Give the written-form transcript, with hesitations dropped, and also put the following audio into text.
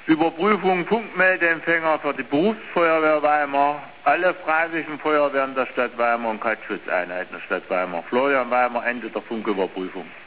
Überprüfung Funkmeldeempfänger für die Berufsfeuerwehr Weimar, alle Freiwilligen Feuerwehren der Stadt Weimar und Kaltschutzeinheiten der Stadt Weimar. Florian Weimar, Ende der Funküberprüfung.